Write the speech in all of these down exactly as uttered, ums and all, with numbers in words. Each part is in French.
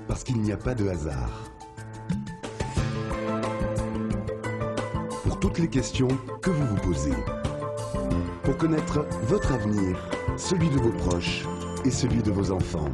parce qu'il n'y a pas de hasard. Pour toutes les questions que vous vous posez. Pour connaître votre avenir, celui de vos proches et celui de vos enfants.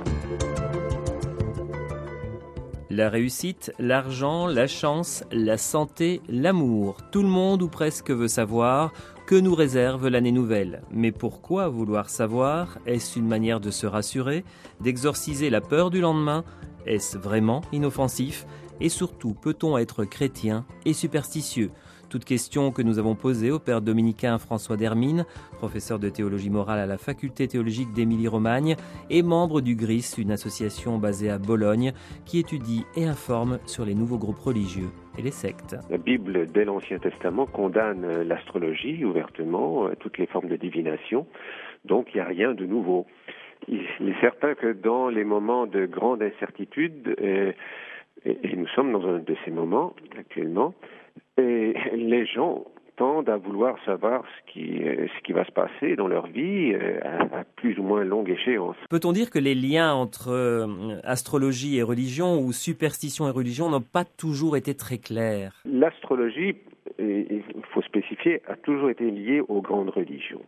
La réussite, l'argent, la chance, la santé, l'amour. Tout le monde ou presque veut savoir que nous réserve l'année nouvelle. Mais pourquoi vouloir savoir? Est-ce une manière de se rassurer, d'exorciser la peur du lendemain? Est-ce vraiment inoffensif? Et surtout, peut-on être chrétien et superstitieux? Toutes questions que nous avons posées au père dominicain François d'Hermine, professeur de théologie morale à la faculté théologique d'Émilie-Romagne et membre du G R I S, une association basée à Bologne qui étudie et informe sur les nouveaux groupes religieux et les sectes. La Bible dès l'Ancien Testament condamne l'astrologie ouvertement, toutes les formes de divination, donc il n'y a rien de nouveau. Il est certain que dans les moments de grande incertitude, et, et nous sommes dans un de ces moments actuellement, et les gens tendent à vouloir savoir ce qui, ce qui va se passer dans leur vie à, à plus ou moins longue échéance. Peut-on dire que les liens entre euh, astrologie et religion ou superstition et religion n'ont pas toujours été très clairs? L'astrologie, il faut spécifier, a toujours été liée aux grandes religions.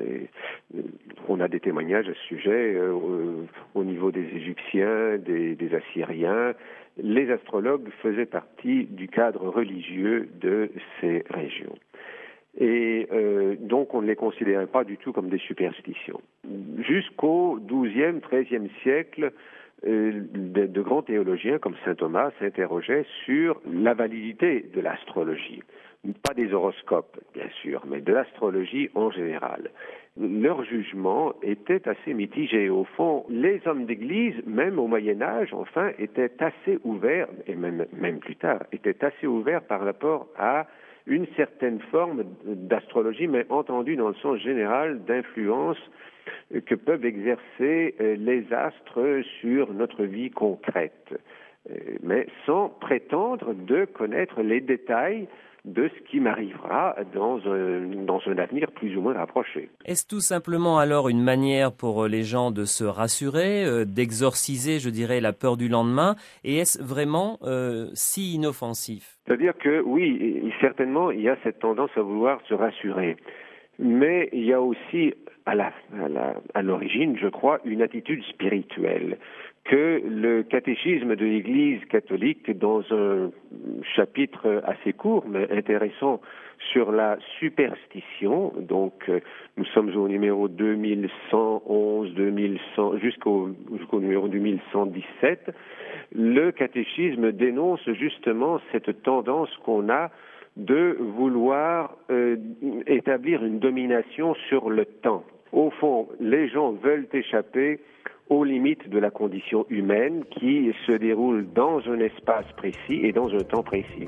On a des témoignages à ce sujet au niveau des Égyptiens, des, des Assyriens. Les astrologues faisaient partie du cadre religieux de ces régions. Et euh, donc on ne les considérait pas du tout comme des superstitions. Jusqu'au douzième, treizième siècle, euh, de, de grands théologiens comme saint Thomas s'interrogeaient sur la validité de l'astrologie. Pas des horoscopes, bien sûr, mais de l'astrologie en général. Leur jugement était assez mitigé. Au fond, les hommes d'Église, même au Moyen-Âge, enfin, étaient assez ouverts, et même, même plus tard, étaient assez ouverts par rapport à une certaine forme d'astrologie, mais entendue dans le sens général d'influence que peuvent exercer les astres sur notre vie concrète, mais sans prétendre de connaître les détails de ce qui m'arrivera dans un, dans un avenir plus ou moins rapproché. Est-ce tout simplement alors une manière pour les gens de se rassurer, euh, d'exorciser, je dirais, la peur du lendemain? Et est-ce vraiment euh, si inoffensif? C'est-à-dire que oui, certainement, il y a cette tendance à vouloir se rassurer. Mais il y a aussi, à, la, à, la, à l'origine, je crois, une attitude spirituelle que le catéchisme de l'Église catholique, dans un chapitre assez court mais intéressant sur la superstition, donc euh, nous sommes au numéro deux mille cent onze, deux mille cent, jusqu'au, jusqu'au numéro deux mille cent dix-sept, le catéchisme dénonce justement cette tendance qu'on a de vouloir euh, établir une domination sur le temps. Au fond, les gens veulent échapper aux limites de la condition humaine qui se déroule dans un espace précis et dans un temps précis.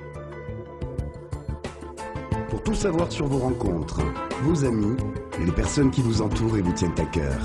Pour tout savoir sur vos rencontres, vos amis, les personnes qui vous entourent et vous tiennent à cœur.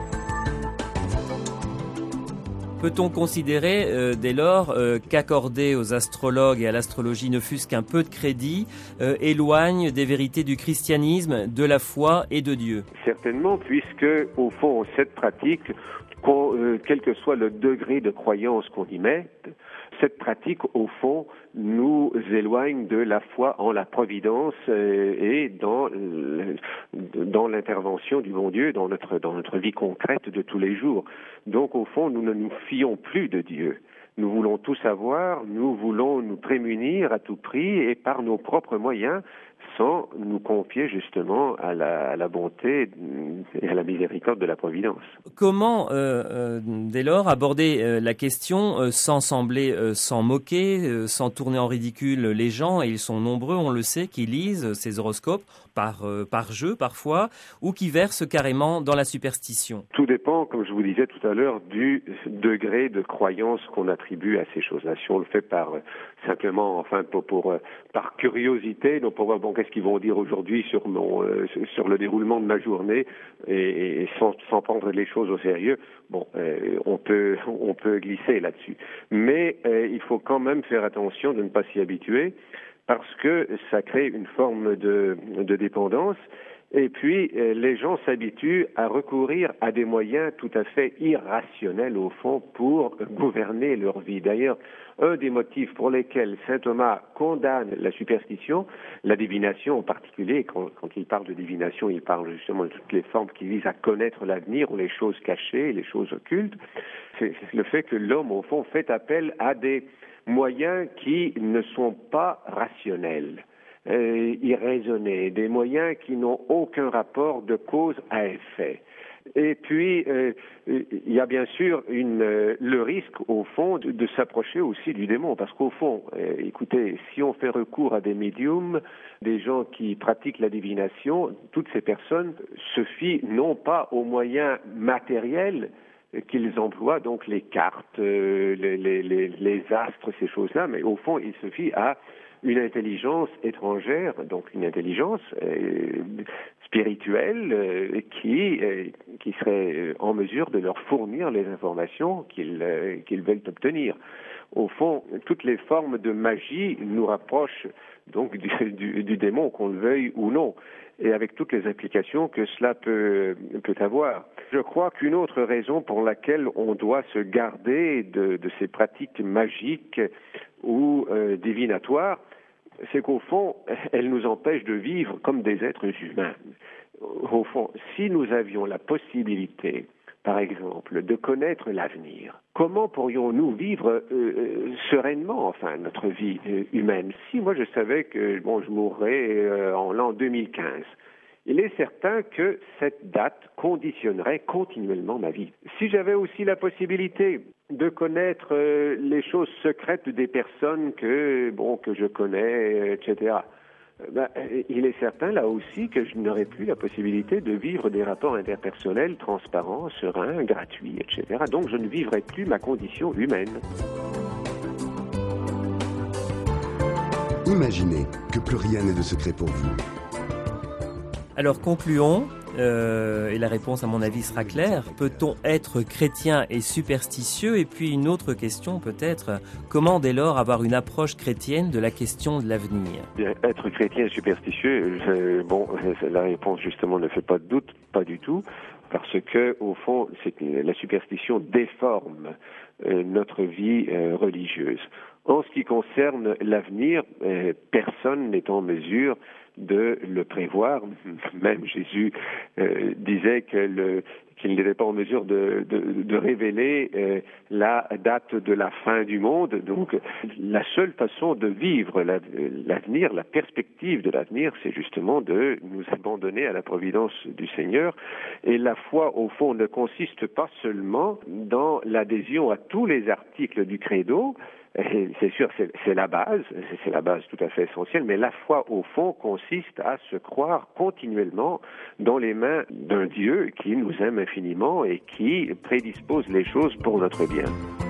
Peut-on considérer euh, dès lors euh, qu'accorder aux astrologues et à l'astrologie ne fût-ce qu'un peu de crédit euh, éloigne des vérités du christianisme, de la foi et de Dieu? Certainement, puisque au fond cette pratique, euh, quel que soit le degré de croyance qu'on y mette, cette pratique au fond nous éloigne de la foi en la providence euh, et dans euh, dans l'intervention du bon Dieu dans notre dans notre vie concrète de tous les jours. Donc au fond, nous ne nous fions plus de Dieu. Nous voulons tout savoir, nous voulons nous prémunir à tout prix et par nos propres moyens, sans nous confier justement à la, à la bonté et à la miséricorde de la Providence. Comment, euh, euh, dès lors, aborder euh, la question euh, sans sembler euh, s'en moquer, euh, sans tourner en ridicule les gens, et ils sont nombreux, on le sait, qui lisent ces horoscopes par, euh, par jeu parfois, ou qui versent carrément dans la superstition? Tout dépend, comme je vous disais tout à l'heure, du degré de croyance qu'on attribue à ces choses-là. Si on le fait par euh, simplement, enfin, pour, pour euh, par curiosité, donc pour voir bon, qu'est-ce qu'ils vont dire aujourd'hui sur mon euh, sur le déroulement de ma journée, et, et sans, sans prendre les choses au sérieux, bon, euh, on peut on peut glisser là-dessus. Mais euh, il faut quand même faire attention de ne pas s'y habituer, parce que ça crée une forme de, de dépendance. Et puis, les gens s'habituent à recourir à des moyens tout à fait irrationnels, au fond, pour gouverner leur vie. D'ailleurs, un des motifs pour lesquels saint Thomas condamne la superstition, la divination en particulier, quand, quand il parle de divination, il parle justement de toutes les formes qui visent à connaître l'avenir, ou les choses cachées, les choses occultes, c'est le fait que l'homme, au fond, fait appel à des moyens qui ne sont pas rationnels. Euh, irraisonnés, des moyens qui n'ont aucun rapport de cause à effet. Et puis, euh, il y a bien sûr une, euh, le risque, au fond, de, de s'approcher aussi du démon, parce qu'au fond, euh, écoutez, si on fait recours à des médiums, des gens qui pratiquent la divination, toutes ces personnes se fient non pas aux moyens matériels qu'ils emploient, donc les cartes, euh, les, les, les, les astres, ces choses-là, mais au fond, ils se fient à une intelligence étrangère, donc une intelligence euh, spirituelle euh, qui, euh, qui serait en mesure de leur fournir les informations qu'ils euh, qu'ils veulent obtenir. Au fond, toutes les formes de magie nous rapprochent donc du, du, du démon, qu'on le veuille ou non, et avec toutes les implications que cela peut, peut avoir. Je crois qu'une autre raison pour laquelle on doit se garder de, de ces pratiques magiques ou euh, divinatoires, c'est qu'au fond, elles nous empêchent de vivre comme des êtres humains. Au fond, si nous avions la possibilité, par exemple, de connaître l'avenir, comment pourrions-nous vivre euh, sereinement, enfin, notre vie euh, humaine? Si moi je savais que bon, je mourrais euh, en l'an deux mille quinze, il est certain que cette date conditionnerait continuellement ma vie. Si j'avais aussi la possibilité de connaître euh, les choses secrètes des personnes que bon que je connais, et cetera, ben, il est certain là aussi que je n'aurais plus la possibilité de vivre des rapports interpersonnels transparents, sereins, gratuits, et cetera. Donc je ne vivrais plus ma condition humaine. Imaginez que plus rien n'est de secret pour vous. Alors concluons, euh, et la réponse à mon avis sera claire. Peut-on être chrétien et superstitieux? Et puis une autre question peut-être, comment dès lors avoir une approche chrétienne de la question de l'avenir? Bien, être chrétien et superstitieux, je, bon, la réponse justement ne fait pas de doute, pas du tout, parce que au fond, c'est, la superstition déforme euh, notre vie euh, religieuse. En ce qui concerne l'avenir, euh, personne n'est en mesure de le prévoir. Même Jésus euh, disait que le, qu'il n'était pas en mesure de, de, de révéler euh, la date de la fin du monde. Donc, la seule façon de vivre la, l'avenir, la perspective de l'avenir, c'est justement de nous abandonner à la providence du Seigneur. Et la foi, au fond, ne consiste pas seulement dans l'adhésion à tous les articles du credo. Et c'est sûr, c'est, c'est la base, c'est la base tout à fait essentielle, mais la foi, au fond, consiste à se croire continuellement dans les mains d'un Dieu qui nous aime infiniment et qui prédispose les choses pour notre bien.